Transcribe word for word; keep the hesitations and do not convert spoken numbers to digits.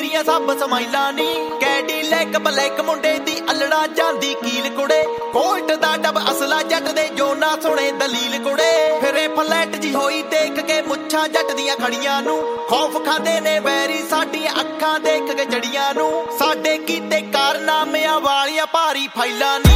ਦੀਆਂ ਸਭ ਸਮਾਈਲਾਂ ਨੀ ਕੈਡੀਲੈਕ ਬਲੈਕ ਮੁੰਡੇ ਦੀ ਅਲੜਾ ਜਾਂਦੀ ਕੀਲ ਕੁੜੇ ਕੋਲਟ ਦਾ ਡੱਬ ਅਸਲਾ ਜੱਟ ਦੇ ਜੋ ਨਾ ਸੁਣੇ ਦਲੀਲ ਕੁੜੇ ਫਿਰੇ ਫਲੈਟ ਜੀ ਹੋਈ ਦੇਖ ਕੇ ਮੁੱਛਾਂ ਜੱਟ ਦੀਆਂ ਖੜੀਆਂ ਨੂੰ ਖੌਫ ਖਾਦੇ ਨੇ ਵੈਰੀ ਸਾਡੀਆਂ ਅੱਖਾਂ ਦੇਖ ਕੇ ਜੜੀਆਂ ਨੂੰ ਸਾਡੇ ਕੀਤੇ ਕਾਰਨਾਮਿਆਂ ਵਾਲੀਆਂ ਭਾਰੀ ਫਾਈਲਾਂ ਨੀ